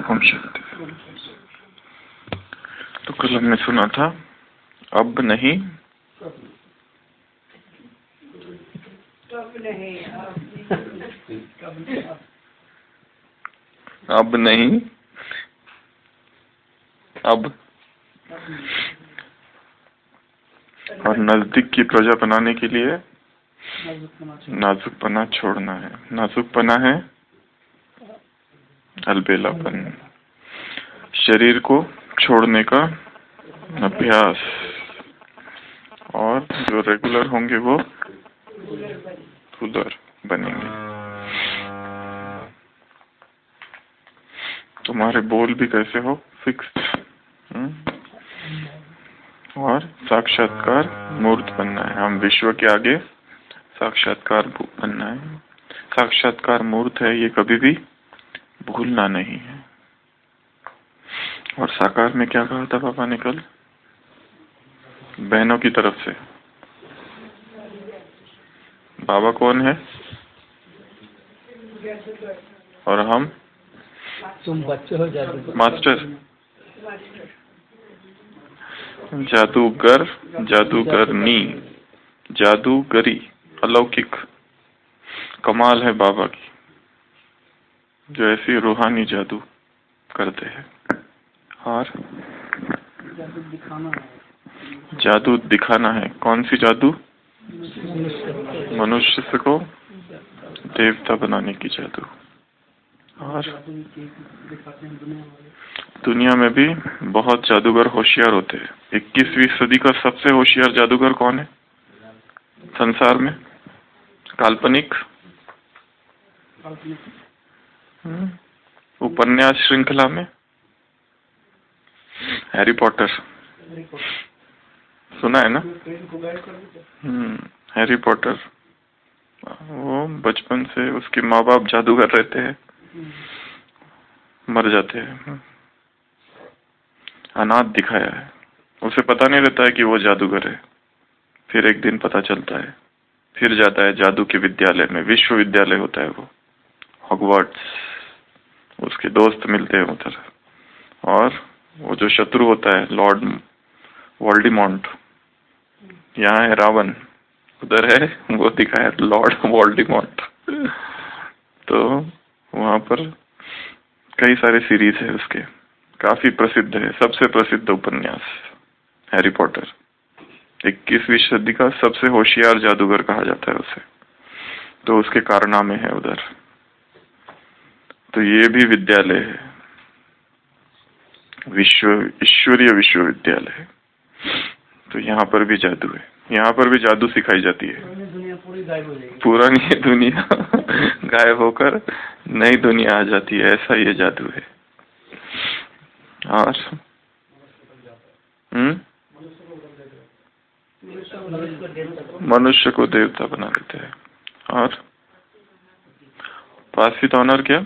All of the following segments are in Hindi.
ओम शांति। तो कल हमने सुना था अब नहीं, अब नहीं, अब और नजदीक की प्रजा बनाने के लिए नाजुकपना छोड़ना है। नाजुकपना है अलबेलापन, शरीर को छोड़ने का अभ्यास, और जो रेगुलर होंगे वो रेगुलर बनेंगे। तुम्हारे बोल भी कैसे हो, फिक्स, और साक्षात्कार मूर्त बनना है। हम विश्व के आगे साक्षात्कार बनना है। साक्षात्कार मूर्त है, ये कभी भी भूलना नहीं है। और साकार में क्या कहा था पापा ने कल बहनों की तरफ से? बाबा कौन है और हम तुम बच्चे हो जादूगर। मास्टर, जादूगर, जादूगरनी, जादूगरी, अलौकिक कमाल है बाबा की, जो ऐसी रूहानी जादू करते हैं। और जादू दिखाना है। कौन सी जादू? मनुष्य को देवता बनाने की जादू। और दुनिया में भी बहुत जादूगर होशियार होते हैं। 21वीं सदी का सबसे होशियार जादूगर कौन है संसार में? काल्पनिक उपन्यास श्रृंखला में हैरी पॉटर सुना है ना? हैरी पॉटर, वो बचपन से उसके माँ बाप जादूगर रहते हैं, मर जाते हैं, अनाथ दिखाया है। उसे पता नहीं रहता है कि वो जादूगर है। फिर एक दिन पता चलता है, फिर जाता है जादू के विद्यालय में, विश्वविद्यालय होता है वो, हॉगवर्ट्स। उसके दोस्त मिलते हैं उधर, और वो जो शत्रु होता है लॉर्ड वोल्डेमॉर्ट, यहाँ है रावण, उधर है वो दिखाया लॉर्ड वोल्डेमॉर्ट। तो वहाँ पर कई सारे सीरीज है उसके, काफी प्रसिद्ध है। सबसे प्रसिद्ध उपन्यास हैरी पॉटर। 21वीं सदी का सबसे होशियार जादूगर कहा जाता है उसे। तो उसके कारनामे है उधर। तो ये भी विद्यालय है, ईश्वरीय विश्वविद्यालय है। तो यहाँ पर भी जादू है, यहाँ पर भी जादू सिखाई जाती है। पुरानी दुनिया गायब होकर नई दुनिया आ जाती है, ऐसा ये जादू है। और मनुष्य को देवता बना देते हैं। और पासित ऑनर क्या?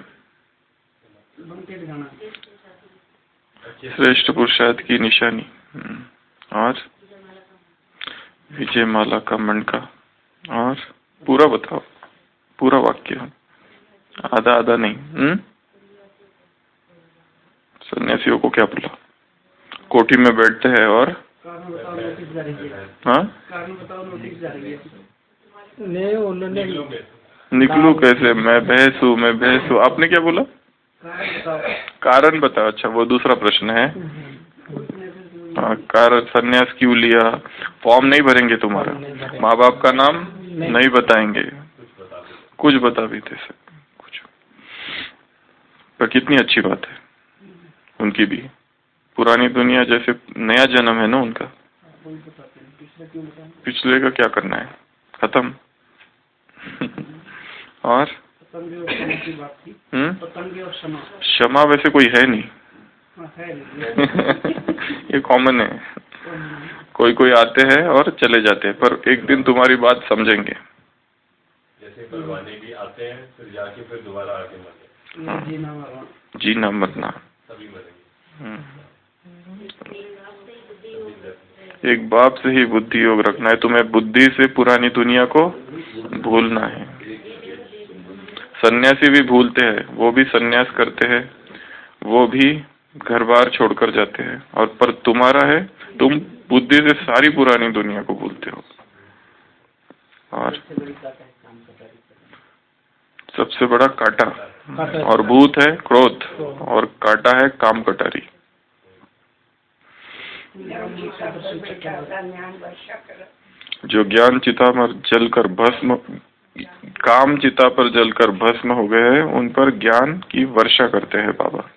श्रेष्ठ पुरुषार्थ की निशानी। और विजय माला का मंडका। और पूरा बताओ, पूरा वाक्य, आधा आधा नहीं। सन्यासियों को क्या बोला? कोठी में बैठते हैं और हाँ, निकलू कैसे? मैं भैंस हूँ, मैं भैंस हूँ। आपने क्या बोला? कारण बताओ। अच्छा, वो दूसरा प्रश्न है। हाँ, कारण सन्यास क्यों लिया? फॉर्म नहीं भरेंगे तुम्हारा, माँ बाप का नाम नहीं बताएंगे, कुछ बता भी दे सकते कुछ। पर कितनी अच्छी बात है उनकी भी। पुरानी दुनिया जैसे नया जन्म है ना उनका। पिछले का क्या करना है, खत्म। और क्षमा वैसे कोई है नहीं। ये कॉमन है, कोई कोई आते हैं और चले जाते हैं, पर एक दिन तुम्हारी बात समझेंगे। जैसे परवाने भी आते हैं, फिर जाके फिर दोबारा आके मरते हैं। जीना मरना सभी मरेंगे। एक बाप से ही बुद्धि योग रखना है। तुम्हें बुद्धि से पुरानी दुनिया को भूलना है। सन्यासी भी भूलते हैं, वो भी सन्यास करते हैं वो भी घर बार छोड़कर जाते हैं, और पर तुम्हारा है, तुम बुद्धि से सारी पुरानी दुनिया को भूलते हो। और सबसे बड़ा काटा, और भूत है क्रोध, और काटा है काम कटारी। जो ज्ञान चिता पर जलकर भस्म, काम चिता पर जलकर भस्म हो गए हैं, उन पर ज्ञान की वर्षा करते हैं बाबा।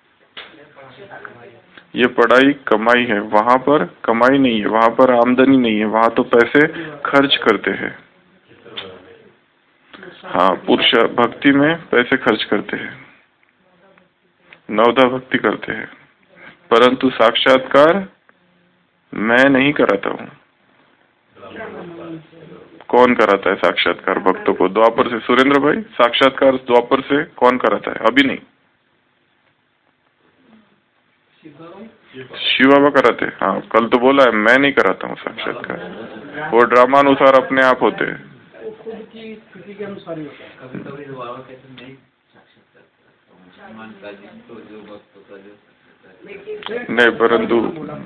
ये पढ़ाई कमाई है, वहां पर कमाई नहीं है, वहां पर आमदनी नहीं है, वहां तो पैसे खर्च करते हैं। हाँ, पुरुष भक्ति में पैसे खर्च करते हैं, नवधा भक्ति करते हैं, परंतु साक्षात्कार मैं नहीं कराता हूँ। कौन कराता है साक्षात्कार भक्तों को? द्वापर से सुरेंद्र भाई, साक्षात्कार द्वापर से कौन कराता है? अभी नहीं, शिव बाबा कराते हैं। हाँ, कल तो बोला है मैं नहीं कराता हूँ साक्षात्कार, वो ड्रामानुसार अपने आप होते हैं। नहीं, परंतु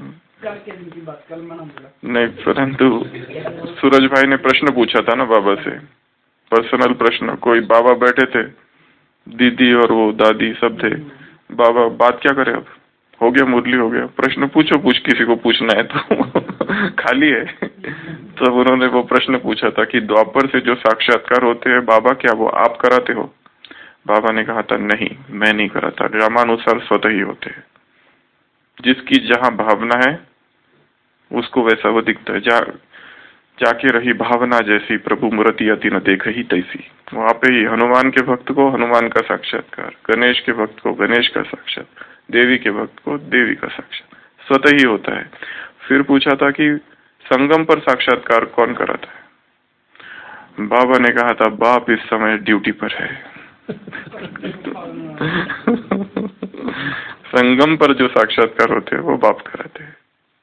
सूरज भाई ने प्रश्न पूछा था ना बाबा से, पर्सनल प्रश्न। कोई बाबा बैठे थे, दीदी और वो दादी सब थे। बाबा बात क्या करे, अब हो गया, मुरली हो गया, प्रश्न पूछो, किसी को पूछना है तो खाली है। तो उन्होंने वो प्रश्न पूछा था कि द्वापर से जो साक्षात्कार होते हैं बाबा, क्या वो आप कराते हो? बाबा ने कहा था नहीं, मैं नहीं कराता, ड्रामानुसार स्वतः ही होते हैं। जिसकी जहाँ भावना है उसको वैसा वो दिखता है। जाके रही भावना जैसी, प्रभु मूर्ति अति न देख ही तैसी। वहां पे ही हनुमान के भक्त को हनुमान का साक्षात्कार, गणेश के भक्त को गणेश का साक्षात, देवी के भक्त को देवी का साक्षात, स्वतः ही होता है। फिर पूछा था कि संगम पर साक्षात्कार कौन कराता है? बाबा ने कहा था बाप इस समय ड्यूटी पर है। संगम पर जो साक्षात्कार होते हैं वो बाप कराते हैं।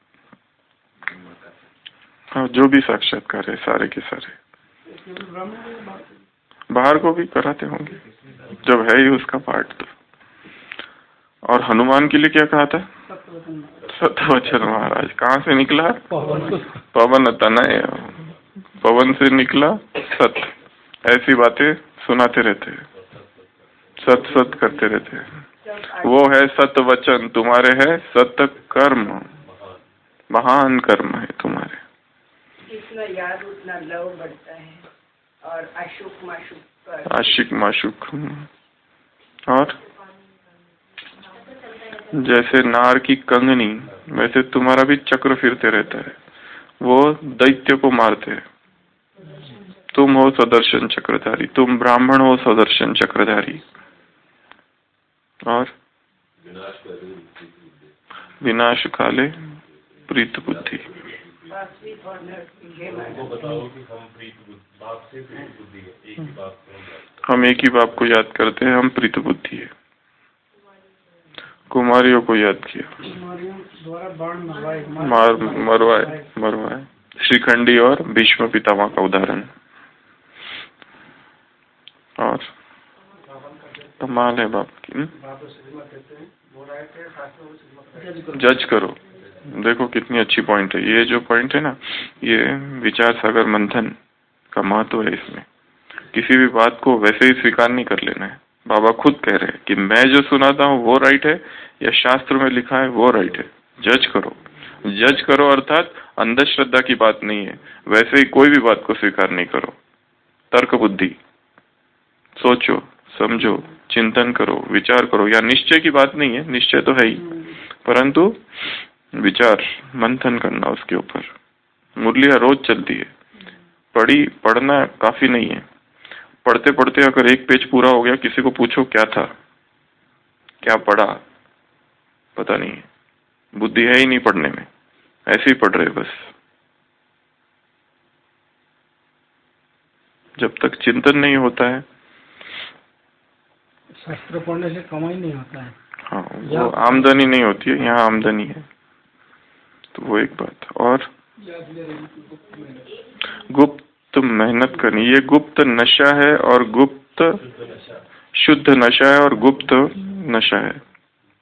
हाँ, जो भी साक्षात्कार है सारे के सारे बाहर को भी कराते होंगे, जब है ही उसका पार्ट तो। और हनुमान के लिए क्या कहा था? सतवचन महाराज। कहाँ से निकला? पवन तनय, पवन से निकला सत। ऐसी बातें सुनाते रहते हैं, सत सत करते रहते हैं। वो है सत वचन, तुम्हारे है सत कर्म, महान कर्म है तुम्हारे। जितना याद उतना लव बढ़ता है, और आशुक माशुक, आशिक माशुक। और जैसे नार की कंगनी, वैसे तुम्हारा भी चक्र फिरते रहता है। वो दैत्य को मारते हैं। तुम हो सदर्शन चक्रधारी, तुम ब्राह्मण हो सदर्शन चक्रधारी। और विनाश काले प्रीत बुद्धि। हम एक ही बाप को याद करते हैं, हम प्रीत बुद्धि है। कुमारियों को याद किया, मरवाए। श्रीखंडी और भीष्म पितामह का उदाहरण। और कमाल है बाप की। जज करो, देखो कितनी अच्छी पॉइंट है ये। जो पॉइंट है ना, ये विचार सागर मंथन का महत्व है इसमें। किसी भी बात को वैसे ही स्वीकार नहीं कर लेना है। बाबा खुद कह रहे हैं कि मैं जो सुनाता हूँ वो राइट है या शास्त्र में लिखा है वो राइट है। जज करो, जज करो, अर्थात अंधश्रद्धा की बात नहीं है। वैसे ही कोई भी बात को स्वीकार नहीं करो। तर्क बुद्धि, सोचो, समझो, चिंतन करो, विचार करो। या निश्चय की बात नहीं है, निश्चय तो है ही, परंतु विचार मंथन करना उसके ऊपर। मुरलियां रोज चलती है, पढ़ना काफी नहीं है। पढ़ते पढ़ते अगर एक पेज पूरा हो गया, किसी को पूछो क्या था, क्या पढ़ा, पता नहीं है, बुद्धि है ही नहीं पढ़ने में, ऐसे ही पढ़ रहे बस। जब तक चिंतन नहीं होता है, शास्त्र पढ़ने से कमाई नहीं होता है। हाँ, वो आमदनी नहीं होती है, यहाँ आमदनी है। तो वो एक बात। और गुप्त मेहनत करनी, ये गुप्त नशा है और गुप्त शुद्ध नशा है और गुप्त नशा है।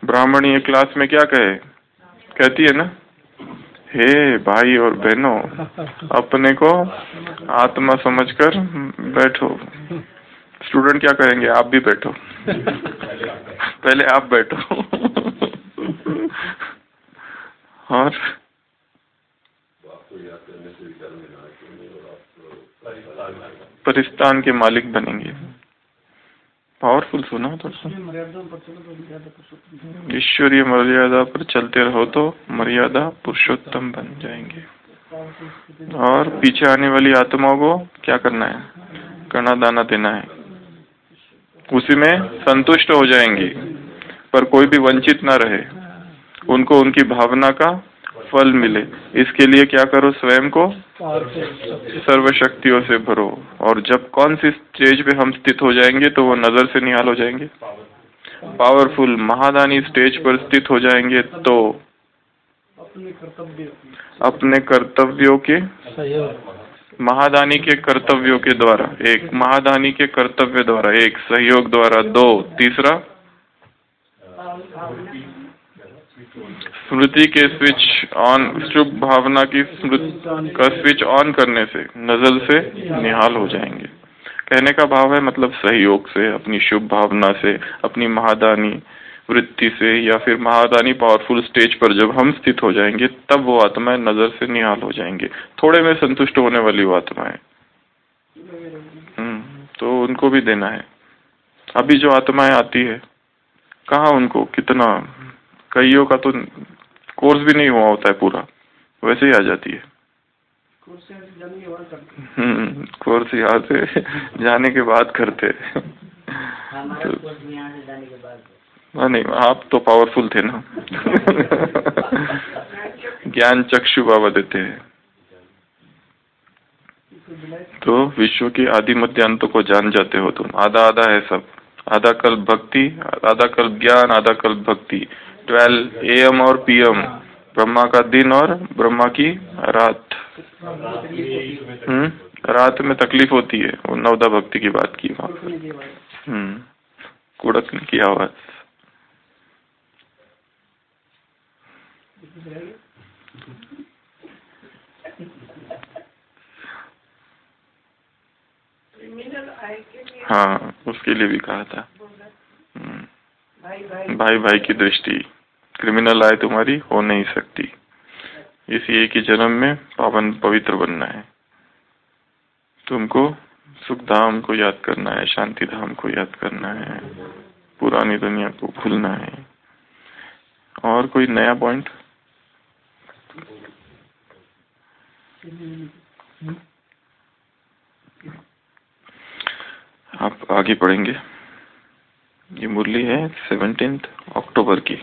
ब्राह्मण ये क्लास में क्या कहे, कहती है ना, हे भाई और बहनों, अपने को आत्मा समझकर बैठो। स्टूडेंट क्या करेंगे, आप भी बैठो, पहले आप बैठो। और परिस्तान के मालिक बनेंगे। पावरफुल सुना तो ईश्वरीय मर्यादा पर चलते रहो तो मर्यादा पुरुषोत्तम बन जाएंगे। और पीछे आने वाली आत्माओं को क्या करना है, कणा दाना देना है, उसी में संतुष्ट हो जाएंगी, पर कोई भी वंचित ना रहे, उनको उनकी भावना का फल मिले। इसके लिए क्या करो, स्वयं को सर्वशक्तियों से भरो। और जब कौन सी स्टेज पे हम स्थित हो जाएंगे तो वो नजर से निहाल हो जाएंगे, पावरफुल महादानी स्टेज पर स्थित हो जाएंगे तो अपने कर्तव्यों के, महादानी के कर्तव्यों के द्वारा, एक महादानी के कर्तव्य द्वारा, एक सहयोग द्वारा, दो तीसरा स्मृति के स्विच ऑन, शुभ भावना की स्मृति का स्विच ऑन करने से नजर से निहाल हो जाएंगे। कहने का भाव है मतलब सहयोग से, अपनी शुभ भावना से, अपनी महादानी वृत्ति से, या फिर महादानी पावरफुल स्टेज पर जब हम स्थित हो जाएंगे तब वो आत्माएं नजर से निहाल हो जाएंगे। थोड़े में संतुष्ट होने वाली वो आत्माएं, तो उनको भी देना है। अभी जो आत्माएं आती है, कहाँ उनको कितना, कईयों का तो कोर्स भी नहीं हुआ होता है पूरा, वैसे ही आ जाती है। कोर्स यहाँ से जाने के बाद करते तो, नहीं आप तो पावरफुल थे ना। ज्ञान चक्षु बाबा देते हैं। तो विश्व की आदि मध्य अंत को जान जाते हो तुम। आधा आधा है सब, आधा कल्प भक्ति, आधा कल्प ज्ञान, आधा कल्प भक्ति। 12 AM और PM, ब्रह्मा का दिन और ब्रह्मा की रात। रात में तकलीफ होती है, वो नवदा भक्ति की बात की वहाँ पर। कुड़कने की आवाज। हाँ, उसके लिए भी कहा था। भाई भाई की दृष्टि, क्रिमिनल आए तुम्हारी हो नहीं सकती। इसी एक ही जन्म में पावन पवित्र बनना है तुमको। सुख धाम को याद करना है, शांति धाम को याद करना है, पुरानी दुनिया को भूलना है। और कोई नया पॉइंट? आप आगे पढ़ेंगे। ये मुरली है 17 अक्टूबर की।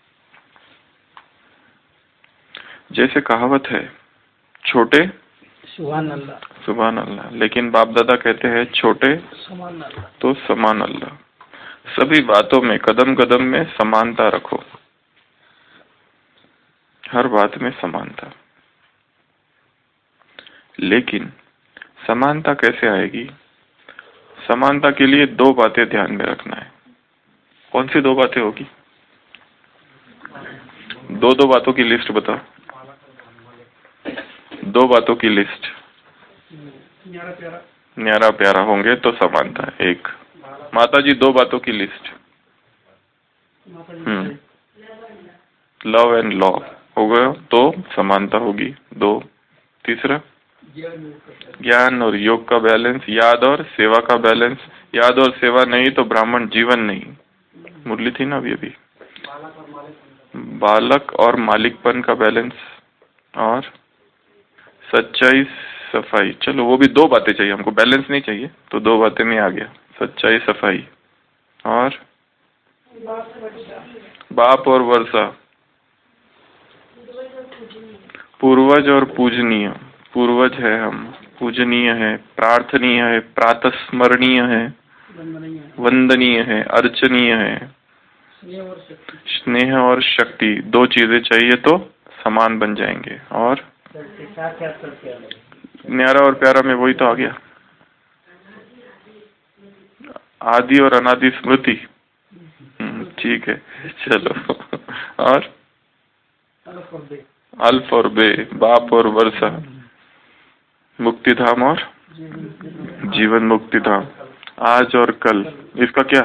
जैसे कहावत है, छोटे सुभान अल्लाह, लेकिन बाप दादा कहते हैं छोटे तो समान अल्लाह। सभी बातों में, कदम कदम में समानता रखो, हर बात में समानता। लेकिन समानता कैसे आएगी? समानता के लिए 2 बातें ध्यान में रखना है। कौन सी 2 बातें होगी? 2 बातों की लिस्ट बताओ। 2 बातों की लिस्ट। न्यारा प्यारा होंगे तो समानता। 1 माता जी 2 बातों की लिस्ट। लव एंड लॉ हो गए तो समानता होगी 2। तीसरा ज्ञान और योग का बैलेंस, याद और सेवा का बैलेंस। याद और सेवा नहीं तो ब्राह्मण जीवन नहीं। मुरली थी ना अभी। बालक और मालिकपन का बैलेंस, और सच्चाई सफाई। चलो वो भी 2 बातें चाहिए हमको, बैलेंस नहीं चाहिए, तो 2 बातें में आ गया, सच्चाई सफाई। और बाप और वर्षा, पूर्वज और पूजनीय। पूर्वज है हम, पूजनीय है, प्रार्थनीय है, प्रातस्मरणीय है, वंदनीय है, अर्चनीय है। स्नेह और शक्ति 2 चीजें चाहिए तो समान बन जाएंगे। और न्यारा और प्यारा में वही तो आ गया, आदि और अनादि स्मृति। ठीक है, चलो। और अल्फ और बे, अल्फ और बे, बाप और वर्षा, मुक्ति धाम और जीवन मुक्ति धाम, आज और कल, इसका क्या?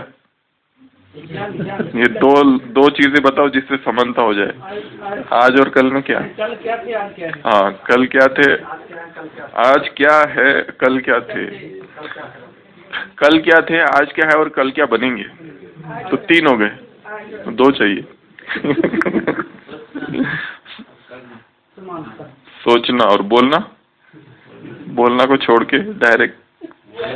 ये दो चीजें बताओ जिससे समानता हो जाए। आज और कल में क्या? कल क्या थे, आज क्या है? हाँ, कल क्या थे, आज क्या है, कल क्या थे। कल क्या थे, आज क्या है और कल क्या बनेंगे, तो 3 हो गए, 2 चाहिए। सोचना और बोलना, बोलना को छोड़ के डायरेक्ट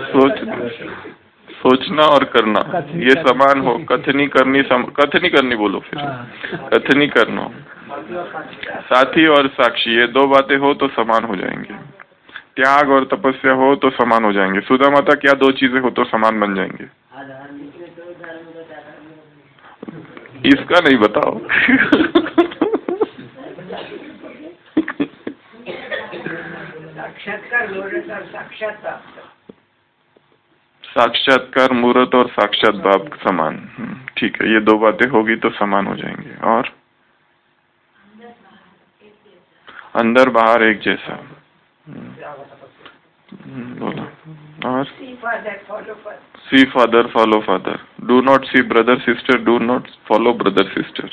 सोचना और करना, ये समान हो। कथनी करनी बोलो, फिर कथनी करना, साथी और साक्षी, ये 2 बातें हो तो समान हो जाएंगे। त्याग और तपस्या हो तो समान हो जाएंगे। सुधा माता क्या 2 चीजें हो तो समान बन जाएंगे? इसका नहीं बताओ। साक्षात्कार मूर्त और साक्षात बाप, साक्षात्कार मूर्त और साक्षात बाप समान। ठीक है, ये 2 बातें होगी तो समान हो जाएंगे। और अंदर बाहर एक जैसा, बोला। और see father follow father, do not see brother sister, do not follow brother sister.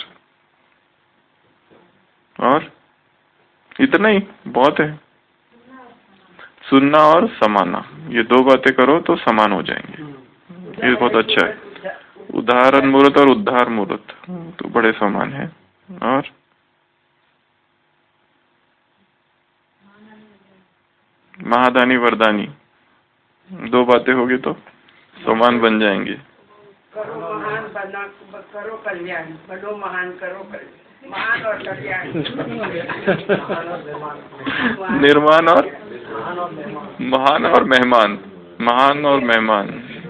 और इतना ही बहुत है। सुनना और समाना, ये 2 बातें करो तो समान हो जाएंगे। ये बहुत अच्छा है। उदाहरण मूर्त और उद्धार मूर्त तो बड़े समान है। और महादानी वरदानी, 2 बातें होगी तो समान बन जाएंगे। करो महान बना, करो कल्याण, बनो महान, करो कल्याण, महान और कल्याण, निर्माण और महान और मेहमान, महान और मेहमान।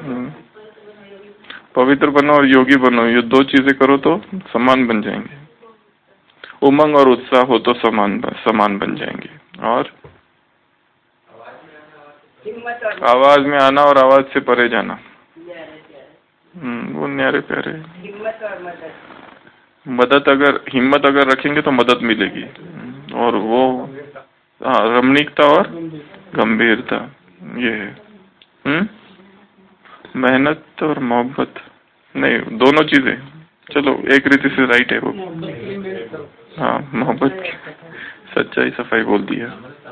पवित्र बनो और योगी बनो, ये 2 चीजें करो तो समान बन जाएंगे। उमंग और उत्साह हो तो समान बन जाएंगे। और आवाज में आना और आवाज से परे जाना, वो न्यारे प्यारे। हिम्मत और मदद, मदद अगर हिम्मत अगर रखेंगे तो मदद मिलेगी। और वो रमणीकता और गंभीरता, ये है। मेहनत और मोहब्बत नहीं, दोनों चीजें। चलो, एक रीति से राइट है वो। हाँ, मोहब्बत, सच्चाई, सफाई बोल दिया।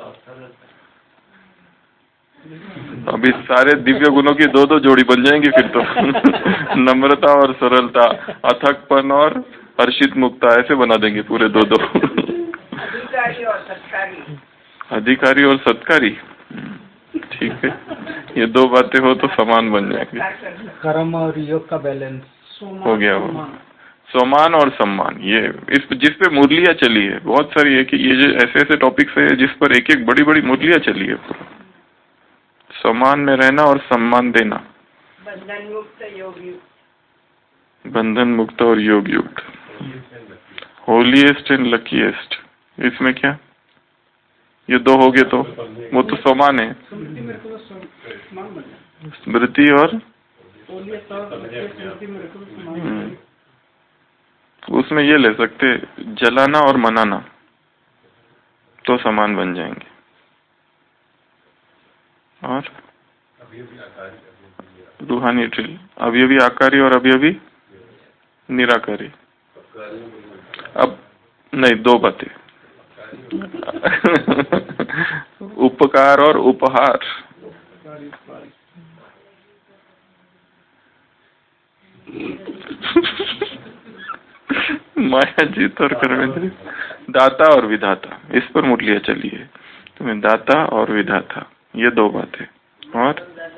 अब इस सारे दिव्य गुणों की 2-2 जोड़ी बन जाएंगी फिर तो। नम्रता और सरलता, अथकपन और हर्षित मुक्ता, ऐसे बना देंगे पूरे 2-2। अधिकारी और सत्कारी, अधिकारी और सत्कारी, ठीक है, ये 2 बातें हो तो समान बन जाएंगे। कर्म और योग का बैलेंस हो गया वो। समान और सम्मान, ये जिस पे मुरलियाँ चली है बहुत सारी है कि ये जो ऐसे टॉपिक्स है जिस पर एक बड़ी बड़ी मुरलियाँ चली है। समान में रहना और सम्मान देना, बंधन मुक्त योग युक्त, बंधन मुक्त और योग युक्त, होलीएस्ट एंड लकीएस्ट, इसमें क्या? ये 2 हो गए तो वो तो समान है। स्मृति और उसमें ये ले सकते, जलाना और मनाना तो समान बन जाएंगे। और रूहानी ट्रिल, अभी आकारी और अभी निराकारी। अब नहीं, 2 बातें, उपकार और उपहार। माया जीत और कर्मेंद्र, दाता और विधाता, इस पर मुरलियाँ चली है। तुम्हें दाता और विधाता, ये 2 बातें। और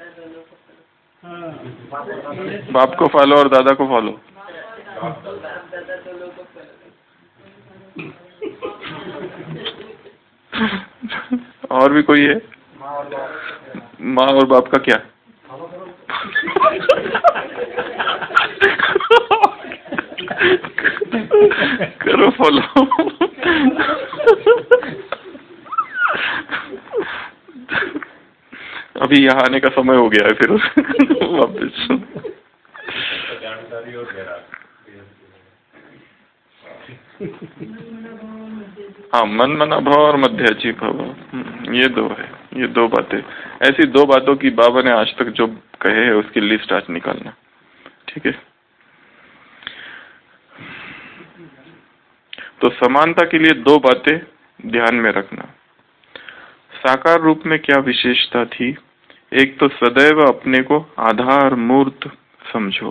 बाप को फॉलो और दादा को फॉलो। और भी कोई है? माँ और बाप का क्या? करो फॉलो। अभी यहाँ आने का समय हो गया है फिर वापस। जानकारी और हाँ, मन मना भव और मध्याची भव, ये दो है, ये दो बातें। ऐसी दो बातों की बाबा ने आज तक जो कहे है उसकी लिस्ट आज निकालना, ठीक है। तो समानता के लिए दो बातें ध्यान में रखना। साकार रूप में क्या विशेषता थी? एक तो सदैव अपने को आधार मूर्त समझो,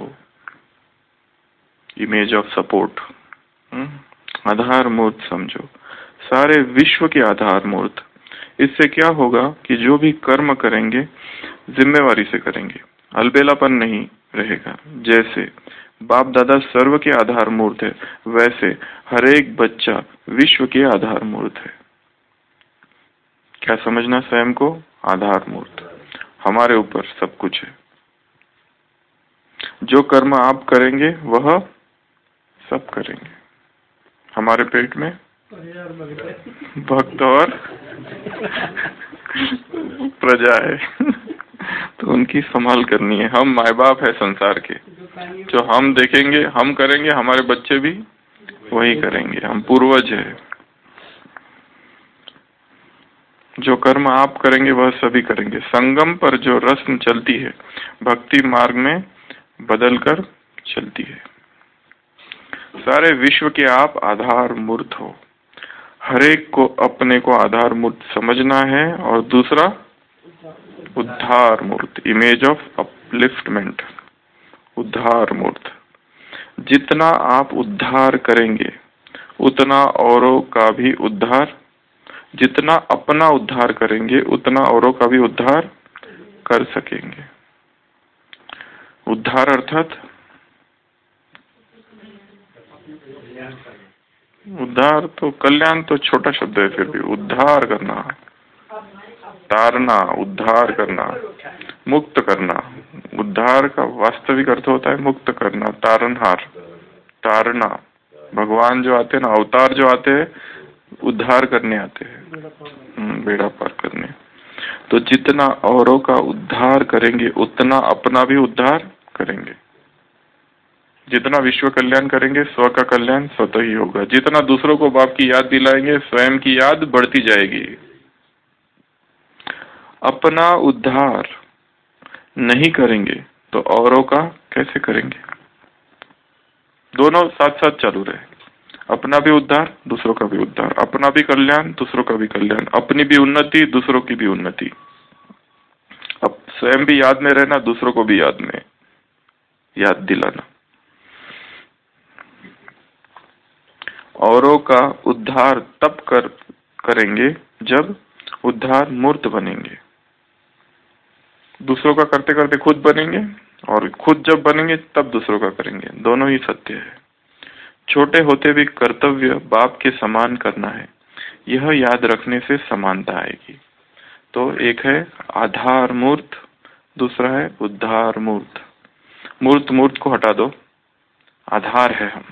इमेज ऑफ सपोर्ट, आधार मूर्त समझो, सारे विश्व के आधार मूर्त। इससे क्या होगा कि जो भी कर्म करेंगे जिम्मेवारी से करेंगे, अलबेलापन नहीं रहेगा। जैसे बाप दादा सर्व के आधार मूर्त है, वैसे हर एक बच्चा विश्व के आधार मूर्त है। क्या समझना? स्वयं को आधार मूर्त, हमारे ऊपर सब कुछ है। जो कर्म आप करेंगे वह सब करेंगे। हमारे पेट में भक्त और प्रजा है, तो उनकी संभाल करनी है। हम माए बाप है संसार के, जो हम देखेंगे हम करेंगे, हमारे बच्चे भी वही करेंगे। हम पूर्वज है। जो कर्म आप करेंगे वह सभी करेंगे। संगम पर जो रस्म चलती है भक्ति मार्ग में बदल कर चलती है। सारे विश्व के आप आधार मूर्त हो। हरेक को अपने को आधार मूर्त समझना है। और दूसरा उद्धार मूर्त, इमेज ऑफ अपलिफ्टमेंट, उद्धार मूर्त। जितना आप उद्धार करेंगे उतना औरों का भी उद्धार, जितना अपना उद्धार करेंगे उतना औरों का भी उद्धार कर सकेंगे। उद्धार अर्थात उद्धार तो कल्याण तो छोटा शब्द है, फिर भी उद्धार करना, तारना, उद्धार करना, मुक्त करना। उद्धार का वास्तविक अर्थ होता है मुक्त करना, तारनहार, तारना। भगवान जो आते हैं ना, अवतार जो आते हैं उद्धार करने आते हैं, बेड़ा पार करने। तो जितना औरों का उद्धार करेंगे उतना अपना भी उद्धार करेंगे। जितना विश्व कल्याण करेंगे स्व का कल्याण स्वतः ही होगा। जितना दूसरों को बाप की याद दिलाएंगे स्वयं की याद बढ़ती जाएगी। अपना उद्धार नहीं करेंगे तो औरों का कैसे करेंगे? दोनों साथ साथ चालू रहे। अपना भी उद्धार, दूसरों का भी उद्धार। अपना भी कल्याण, दूसरों का भी कल्याण। अपनी भी उन्नति, दूसरों की भी उन्नति। अब स्वयं भी याद में रहना, दूसरों को भी याद में याद दिलाना। औरों का उद्धार तब करेंगे जब उद्धार मूर्त बनेंगे। दूसरों का करते करते खुद बनेंगे, और खुद जब बनेंगे तब दूसरों का करेंगे। दोनों ही सत्य है। छोटे होते भी कर्तव्य बाप के समान करना है, यह याद रखने से समानता आएगी। तो एक है आधार मूर्त, दूसरा है उद्धार मूर्त। मूर्त मूर्त को हटा दो, आधार है हम।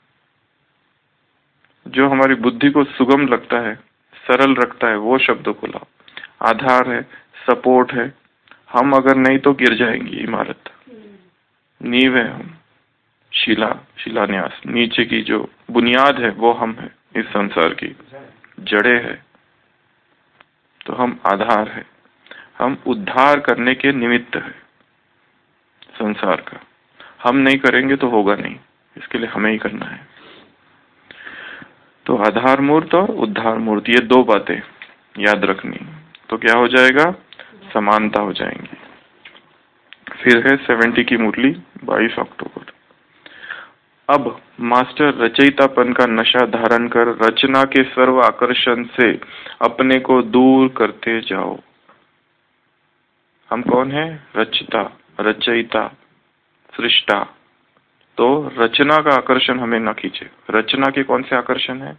जो हमारी बुद्धि को सुगम लगता है, सरल रखता है, वो शब्दों को लाओ। आधार है, सपोर्ट है। हम अगर नहीं तो गिर जाएंगी इमारत। नींव है हम, शिलान्यास, नीचे की जो बुनियाद है वो हम है। इस संसार की जड़ें है, तो हम आधार है। हम उद्धार करने के निमित्त है संसार का। हम नहीं करेंगे तो होगा नहीं, इसके लिए हमें ही करना है। तो आधार मूर्त और उद्धार मूर्त, ये दो बातें याद रखनी। तो क्या हो जाएगा? समानता हो जाएंगी। फिर है 70 की मुरली 22 अक्टूबर। अब मास्टर रचयितापन का नशा धारण कर रचना के सर्व आकर्षण से अपने को दूर करते जाओ। हम कौन है? रचयिता, रचयिता, सृष्टा। तो रचना का आकर्षण हमें न खींचे। रचना के कौन से आकर्षण है?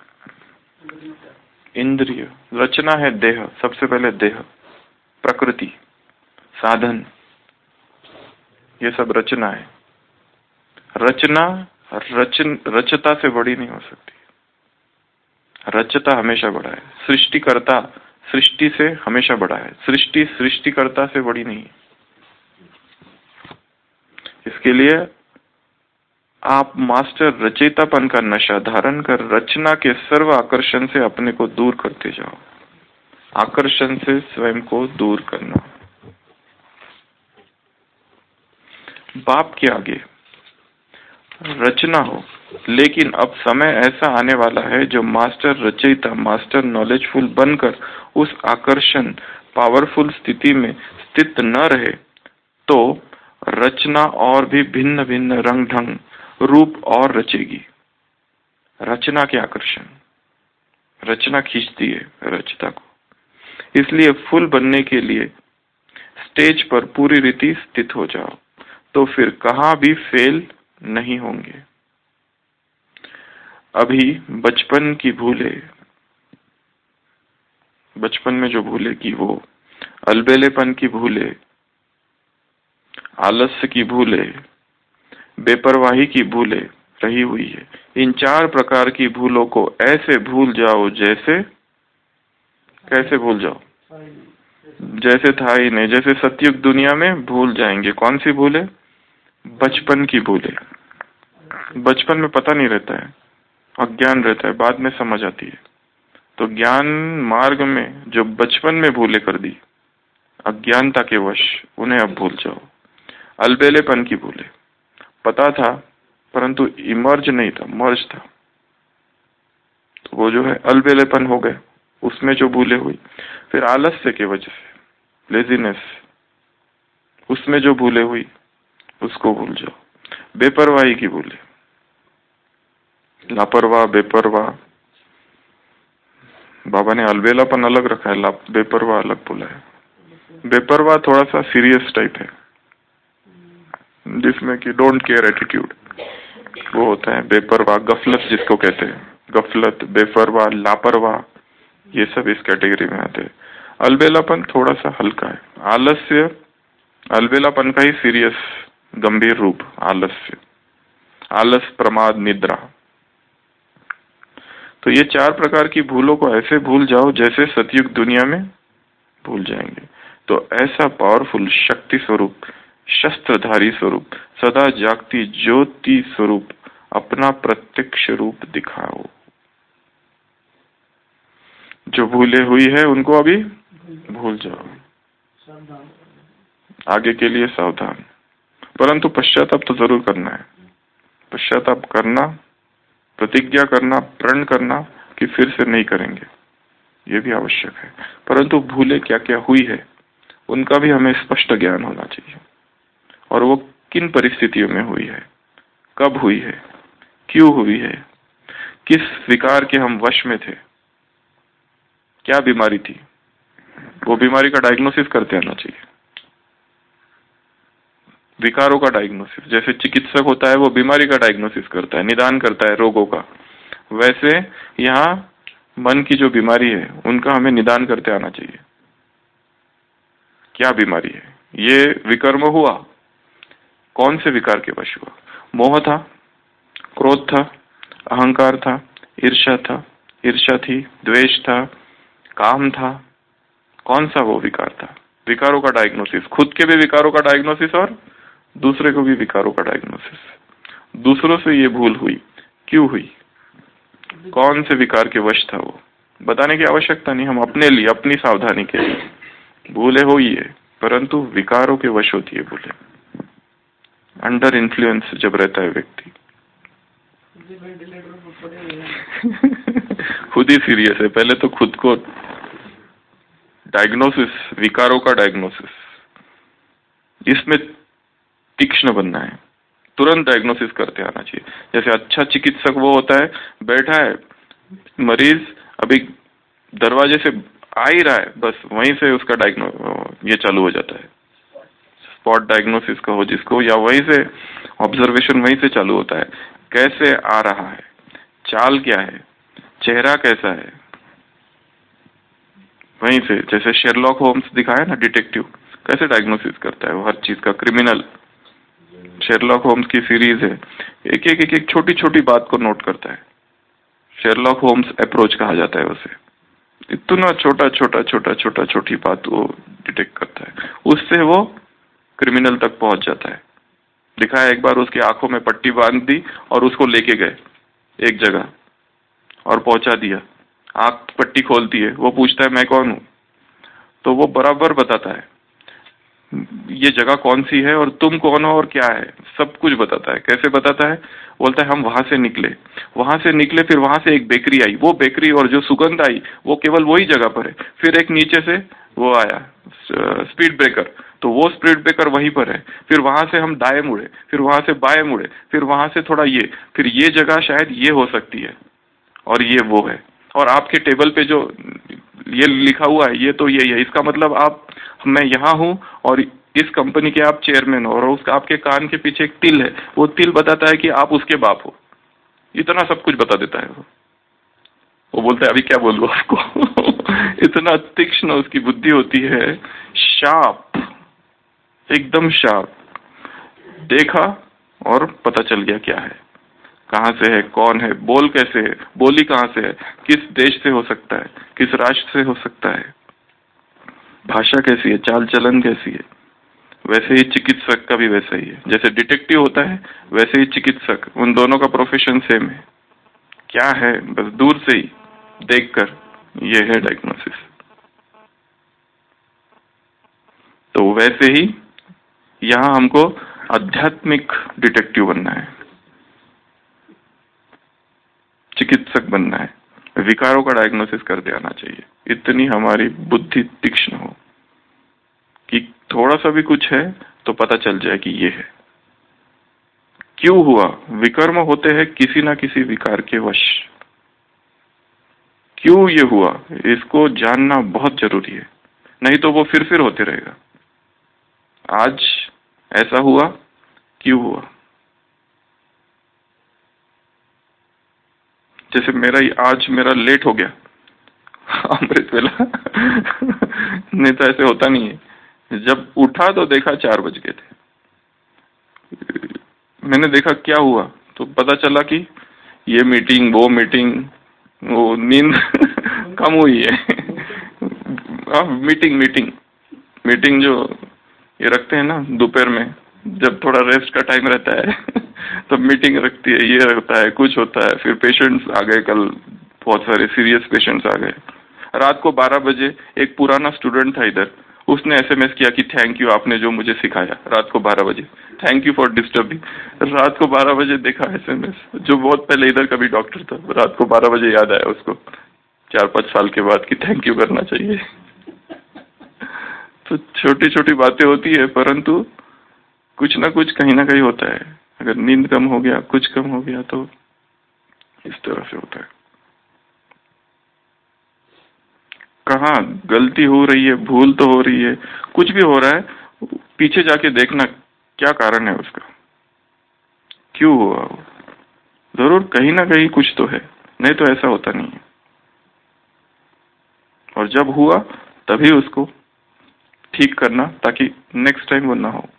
इंद्रिय। रचना है देह, सबसे पहले देह, प्रकृति, साधन, ये सब रचना है। रचना रचता से बड़ी नहीं हो सकती। रचता हमेशा बड़ा है। सृष्टिकर्ता सृष्टि से हमेशा बड़ा है। सृष्टि सृष्टिकर्ता से बड़ी नहीं है। इसके लिए आप मास्टर रचयितापन का नशा धारण कर रचना के सर्व आकर्षण से अपने को दूर करते जाओ। आकर्षण से स्वयं को दूर करना। बाप के आगे रचना हो, लेकिन अब समय ऐसा आने वाला है जो मास्टर रचयिता, मास्टर नॉलेजफुल बनकर उस आकर्षण पावरफुल स्थिति में स्थित न रहे तो रचना और भी भिन्न भिन्न रंग ढंग रूप और रचेगी। रचना के आकर्षण, रचना खींचती है रचता को। इसलिए फुल बनने के लिए स्टेज पर पूरी रीति स्थित हो जाओ, तो फिर कहाँ भी फेल नहीं होंगे। अभी बचपन की भूले, बचपन में जो भूले की वो अलबेलेपन की भूले, आलस्य की भूले, बेपरवाही की भूले रही हुई है। इन 4 प्रकार की भूलों को ऐसे भूल जाओ जैसे, कैसे भूल जाओ? जैसे था ही नहीं, जैसे सतयुग दुनिया में भूल जाएंगे। कौन सी भूले? बचपन की भूले। बचपन में पता नहीं रहता है, अज्ञान रहता है, बाद में समझ आती है। तो ज्ञान मार्ग में जो बचपन में भूले कर दी अज्ञानता के वश, उन्हें अब भूल जाओ। अलबेलेपन की भूले, पता था परंतु इमर्ज नहीं था, मर्ज था, तो वो जो है अलबेलेपन हो गए, उसमें जो भूले हुई। फिर आलस्य के वजह से, लेजीनेस, उसमें जो भूले हुई उसको भूल जाओ। बेपरवाही की भूले, लापरवाह, बेपरवाह, बाबा ने अलबेलापन अलग रखा है, बेपरवाह अलग बोला है। बेपरवाह थोड़ा सा सीरियस टाइप है, जिसमें कि डोंट केयर एटीट्यूड वो होता है। बेपरवाह, गफलत जिसको कहते हैं, गफलत, बेपरवाह, लापरवाह, ये सब इस कैटेगरी में आते हैं। अलबेलापन थोड़ा सा हल्का है। आलस्य अलबेलापन का ही सीरियस गंभीर रूप आलस्य, आलस, प्रमाद, निद्रा। तो ये 4 प्रकार की भूलों को ऐसे भूल जाओ जैसे सतयुग दुनिया में भूल जाएंगे। तो ऐसा पावरफुल शक्ति स्वरूप, शस्त्रधारी स्वरूप, सदा जागती ज्योति स्वरूप अपना प्रत्यक्ष रूप दिखाओ। जो भूले हुई है उनको अभी भूल जाओ, आगे के लिए सावधान। परंतु पश्चाताप तो जरूर करना है। पश्चाताप करना, प्रतिज्ञा करना, प्रण करना कि फिर से नहीं करेंगे, ये भी आवश्यक है। परंतु भूले क्या क्या हुई है उनका भी हमें स्पष्ट ज्ञान होना चाहिए, और वो किन परिस्थितियों में हुई है, कब हुई है, क्यों हुई है, किस विकार के हम वश में थे, क्या बीमारी थी, वो बीमारी का डायग्नोसिस करते आना चाहिए। विकारों का डायग्नोसिस, जैसे चिकित्सक होता है वो बीमारी का डायग्नोसिस करता है, निदान करता है रोगों का, वैसे यहाँ मन की जो बीमारी है उनका हमें निदान करते आना चाहिए। क्या बीमारी है? ये विकर्म हुआ, कौन से विकार के वश हुआ? मोह था, क्रोध था, अहंकार था, ईर्ष्या था, ईर्ष्या थी, द्वेष था, काम था, कौन सा वो विकार था? विकारों का डायग्नोसिस, खुद के भी विकारों का डायग्नोसिस और दूसरे को भी विकारों का डायग्नोसिस। दूसरों से ये भूल हुई, क्यों हुई, कौन से विकार के वश था, वो बताने की आवश्यकता नहीं। हम अपने लिए, अपनी सावधानी के लिए भूले हुई है, परंतु विकारों के वश होती है भूले। अंडर इन्फ्लुएंस जब रहता है व्यक्ति खुद ही सीरियस है, पहले तो खुद को डायग्नोसिस, विकारों का डायग्नोसिस, इसमें तीक्ष्ण बनना है, तुरंत डायग्नोसिस करते आना चाहिए। जैसे अच्छा चिकित्सक वो होता है, बैठा है मरीज, अभी दरवाजे से आ ही रहा है, बस वहीं से उसका ये चालू हो जाता है, स्पॉट डायग्नोसिस का हो जिसको, या वहीं से ऑब्जर्वेशन वहीं से चालू होता है। कैसे आ रहा है, चाल क्या है, चेहरा कैसा है, वहीं से। जैसे शेरलॉक होम्स दिखाया ना, डिटेक्टिव कैसे डायग्नोसिस करता है वो हर चीज का, क्रिमिनल। शेरलॉक होम्स की सीरीज है, एक एक छोटी छोटी बात को नोट करता है। शेरलॉक होम्स अप्रोच कहा जाता है उसे। इतना छोटी बात वो डिटेक्ट करता है, उससे वो क्रिमिनल तक पहुंच जाता है। दिखाया, एक बार उसकी आंखों में पट्टी बांध दी और उसको लेके गए एक जगह और पहुंचा दिया। आंख पट्टी खोलती है, वो पूछता है मैं कौन हूं, तो वो बराबर बताता है ये जगह कौन सी है और तुम कौन हो और क्या है, सब कुछ बताता है। कैसे बताता है? बोलता है हम वहां से निकले, फिर वहां से एक बेकरी आई, वो बेकरी और जो सुगंध आई वो केवल वही जगह पर है। फिर एक नीचे से वो आया स्पीड ब्रेकर, तो वो स्पीड ब्रेकर वहीं पर है। फिर वहां से हम दाएं मुड़े, फिर वहां से बाएं मुड़े, फिर वहां से थोड़ा ये, फिर ये जगह शायद ये हो सकती है और ये वो है। और आपके टेबल पे जो ये लिखा हुआ है ये तो यही है, इसका मतलब आप, मैं यहाँ हूँ और इस कंपनी के आप चेयरमैन हो, और उसका आपके कान के पीछे एक तिल है, वो तिल बताता है कि आप उसके बाप हो। इतना सब कुछ बता देता है वो बोलता है अभी क्या बोलूं आपको इतना तीक्ष्ण उसकी बुद्धि होती है, शार्प, एकदम शार्प। देखा और पता चल गया क्या है, कहाँ से है, कौन है, बोल कैसे है, बोली कहाँ से है, किस देश से हो सकता है, किस राष्ट्र से हो सकता है, भाषा कैसी है, चाल चलन कैसी है। वैसे ही चिकित्सक का भी वैसा ही है, जैसे डिटेक्टिव होता है वैसे ही चिकित्सक, उन दोनों का प्रोफेशन सेम है। क्या है, बस दूर से ही देखकर ये है डायग्नोसिस। तो वैसे ही यहाँ हमको आध्यात्मिक डिटेक्टिव बनना है, चिकित्सक बनना है, विकारों का डायग्नोसिस कर देना चाहिए। इतनी हमारी बुद्धि तीक्ष्ण हो कि थोड़ा सा भी कुछ है तो पता चल जाए कि ये है। क्यों हुआ? विकर्म होते हैं किसी ना किसी विकार के वश। क्यों ये हुआ, इसको जानना बहुत जरूरी है, नहीं तो वो फिर होते रहेगा। आज ऐसा हुआ, क्यों हुआ? जैसे आज मेरा लेट हो गया अमृत वेला नहीं तो ऐसे होता नहीं है। जब उठा तो देखा 4 बज गए थे। मैंने देखा क्या हुआ, तो पता चला कि ये मीटिंग, वो मीटिंग, वो नींद कम हुई है। मीटिंग जो ये रखते हैं ना दोपहर में, जब थोड़ा रेस्ट का टाइम रहता है तो मीटिंग रखती है, ये रहता है, कुछ होता है। फिर पेशेंट्स आ गए, कल बहुत सारे सीरियस पेशेंट्स आ गए। रात को 12 बजे एक पुराना स्टूडेंट था इधर, उसने SMS किया कि थैंक यू, आपने जो मुझे सिखाया। रात को 12 बजे, थैंक यू फॉर डिस्टर्बिंग। रात को 12 बजे देखा SMS, जो बहुत पहले इधर का भी डॉक्टर था, रात को 12 बजे याद आया उसको 4-5 साल के बाद कि थैंक यू करना चाहिए। तो छोटी छोटी बातें होती है, परंतु कुछ ना कुछ कहीं ना कहीं होता है। अगर नींद कम हो गया, कुछ कम हो गया, तो इस तरह से होता है। कहाँ गलती हो रही है, भूल तो हो रही है, कुछ भी हो रहा है, पीछे जाके देखना क्या कारण है उसका, क्यों हुआ वो। जरूर कहीं ना कहीं कुछ तो है, नहीं तो ऐसा होता नहीं है। और जब हुआ तभी उसको ठीक करना, ताकि नेक्स्ट टाइम वो ना हो।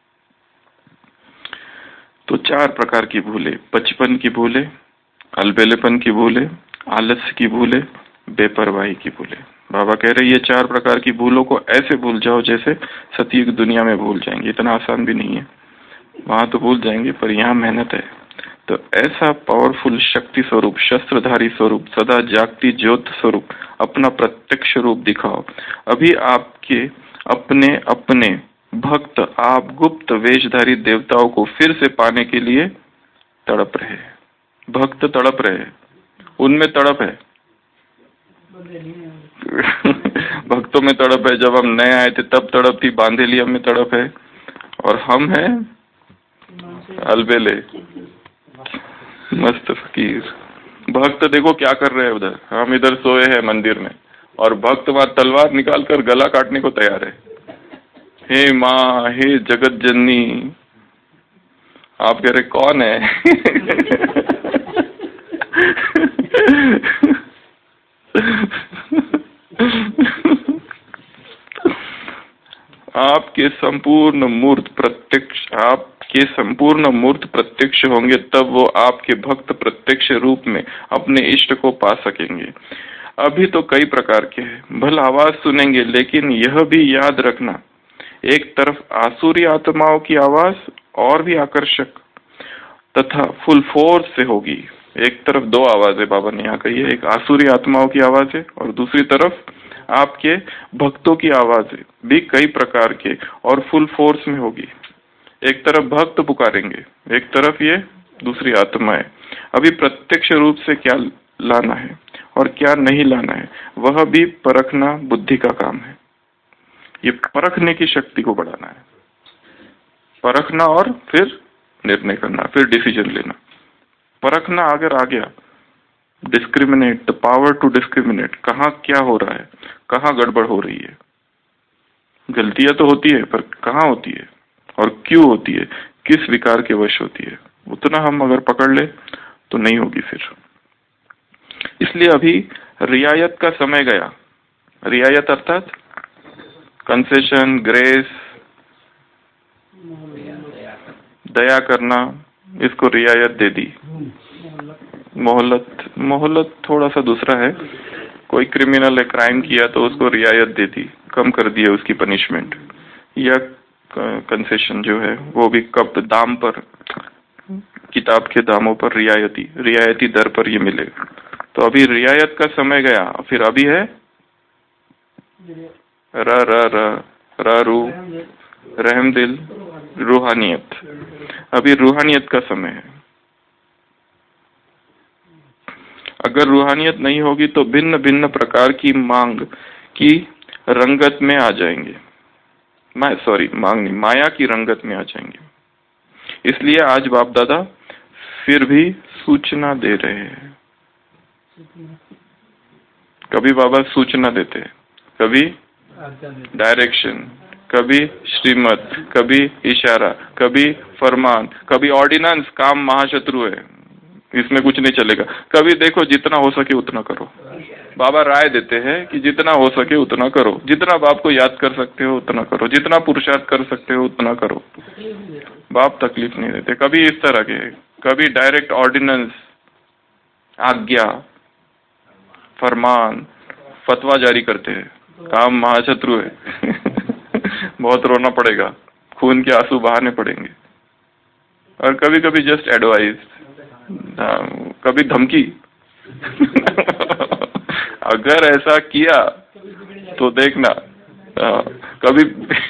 तो 4 प्रकार की भूलें: बचपन की भूलें, अलबेलेपन की भूलें, आलस्य की भूलें, बेपरवाही की भूलें। बाबा कह रहे ये 4 प्रकार की भूलों को ऐसे भूल जाओ जैसे सतयुग दुनिया में भूल जाएंगे। इतना आसान भी नहीं है, वहां तो भूल जाएंगे, पर यहाँ मेहनत है। तो ऐसा पावरफुल शक्ति स्वरूप, शस्त्रधारी स्वरूप, सदा जागती ज्योत स्वरूप अपना प्रत्यक्ष रूप दिखाओ। अभी आपके अपने अपने भक्त आप गुप्त वेशधारी देवताओं को फिर से पाने के लिए तड़प रहे। भक्त तड़प रहे, उनमें तड़प है भक्तों में तड़प है। जब हम नए आए थे तब तड़प थी, बांधेलिया में तड़प है, और हम हैं अलबेले, मस्त फकीर। भक्त देखो क्या कर रहे हैं उधर, हम इधर सोए हैं मंदिर में, और भक्त वहां तलवार निकाल कर गला काटने को तैयार है। हे माँ, हे जगत जननी, आप कह रहे कौन है आपके संपूर्ण मूर्त प्रत्यक्ष होंगे, तब वो आपके भक्त प्रत्यक्ष रूप में अपने इष्ट को पा सकेंगे। अभी तो कई प्रकार के हैं, भला आवाज सुनेंगे, लेकिन यह भी याद रखना, एक तरफ आसुरी आत्माओं की आवाज और भी आकर्षक तथा फुल फोर्स से होगी। एक तरफ दो आवाजें बाबा ने यहाँ कही है, एक आसुरी आत्माओं की आवाज है और दूसरी तरफ आपके भक्तों की आवाज भी कई प्रकार के और फुल फोर्स में होगी। एक तरफ भक्त पुकारेंगे, एक तरफ ये दूसरी आत्माएं। अभी प्रत्यक्ष रूप से क्या लाना है और क्या नहीं लाना है वह भी परखना बुद्धि का काम है। ये परखने की शक्ति को बढ़ाना है, परखना और फिर निर्णय करना, फिर डिसीजन लेना। परखना अगर आ गया, discriminate, the power to discriminate, कहाँ क्या हो रहा है, कहाँ गड़बड़ हो रही है। गलतियां तो होती है पर कहाँ होती है और क्यों होती है, किस विकार के वश होती है, उतना हम अगर पकड़ ले तो नहीं होगी फिर। इसलिए अभी रियायत का समय गया। रियायत अर्थात कंसेशन, ग्रेस, दया करना, इसको रियायत दे दी। मोहलत, मोहलत थोड़ा सा दूसरा है। कोई क्रिमिनल है, क्राइम किया तो उसको रियायत दे दी, कम कर दिया उसकी पनिशमेंट। या कंसेशन जो है वो भी कब दाम पर, किताब के दामों पर रियायती दर पर ये मिलेगा। तो अभी रियायत का समय गया, फिर अभी है रहम दिल, रूहानियत। अभी रूहानियत का समय है। अगर रूहानियत नहीं होगी तो भिन्न भिन्न प्रकार की मांग की रंगत में आ जाएंगे। मांग नहीं, माया की रंगत में आ जाएंगे। इसलिए आज बाप दादा फिर भी सूचना दे रहे हैं। कभी बाबा सूचना देते हैं, कभी डायरेक्शन, कभी श्रीमत, कभी इशारा, कभी फरमान, कभी ऑर्डिनेंस, काम महाशत्रु है, इसमें कुछ नहीं चलेगा। कभी देखो जितना हो सके उतना करो। बाबा राय देते हैं कि जितना हो सके उतना करो, जितना बाप को याद कर सकते हो उतना करो, जितना पुरुषार्थ कर सकते हो उतना करो। बाप तकलीफ नहीं देते। कभी इस तरह के, कभी डायरेक्ट ऑर्डिनेंस, आज्ञा, फरमान, फतवा जारी करते हैं, काम महाशत्रु है। बहुत रोना पड़ेगा, खून के आंसू बहाने पड़ेंगे। और कभी कभी जस्ट एडवाइस, कभी धमकी। अगर ऐसा किया तो देखना, कभी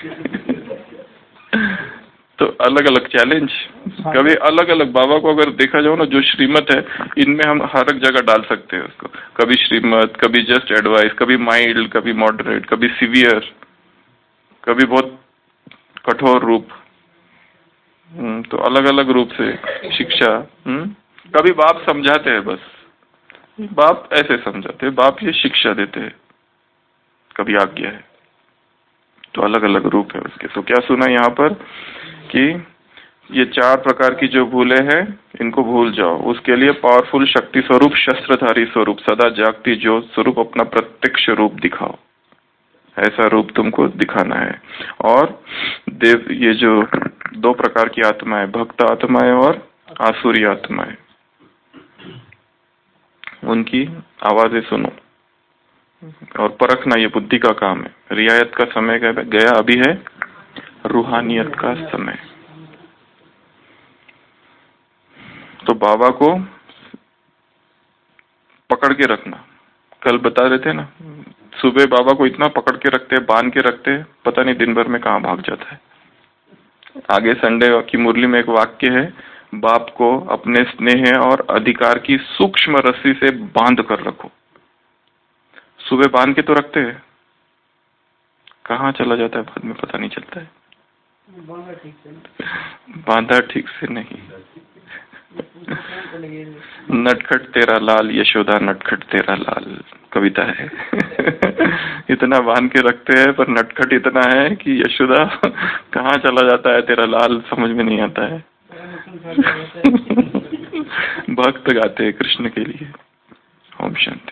तो अलग अलग चैलेंज, कभी अलग अलग। बाबा को अगर देखा जाओ ना, जो श्रीमत है इनमें हम हर एक जगह डाल सकते हैं उसको। कभी श्रीमत, कभी जस्ट एडवाइस, कभी माइल्ड, कभी मॉडरेट, कभी सीवियर, कभी बहुत कठोर रूप। तो अलग अलग रूप से शिक्षा। कभी बाप समझाते हैं, बस बाप ऐसे समझाते हैं, बाप ये शिक्षा देते हैं, कभी आज्ञा है। तो अलग अलग रूप है उसके। तो क्या सुना यहाँ पर कि ये चार प्रकार की जो भूले हैं इनको भूल जाओ। उसके लिए पावरफुल शक्ति स्वरूप, शस्त्रधारी स्वरूप, सदा जागती ज्योत स्वरूप अपना प्रत्यक्ष रूप दिखाओ। ऐसा रूप तुमको दिखाना है। और देव, ये जो दो प्रकार की आत्माएं, भक्त आत्माएं और आसुरी आत्माएं, उनकी आवाजें सुनो और परखना, ये बुद्धि का काम है। रियायत का समय गया, अभी है रूहानियत का समय। तो बाबा को पकड़ के रखना। कल बता रहे थे ना, सुबह बाबा को इतना पकड़ के रखते हैं, बांध के रखते हैं, पता नहीं दिन भर में कहाँ भाग जाता है। आगे संडे की मुरली में एक वाक्य है, बाप को अपने स्नेह और अधिकार की सूक्ष्म रस्सी से बांध कर रखो। सुबह बांध के तो रखते हैं, कहाँ चला जाता है बाद में पता नहीं चलता है। बांधा ठीक से नहीं। नटखट तेरा लाल, यशोदा नटखट तेरा लाल, कविता है। इतना बांध के रखते हैं पर नटखट इतना है कि यशोदा कहाँ चला जाता है तेरा लाल, समझ में नहीं आता है। भक्त गाते हैं कृष्ण के लिए। ओम शांति।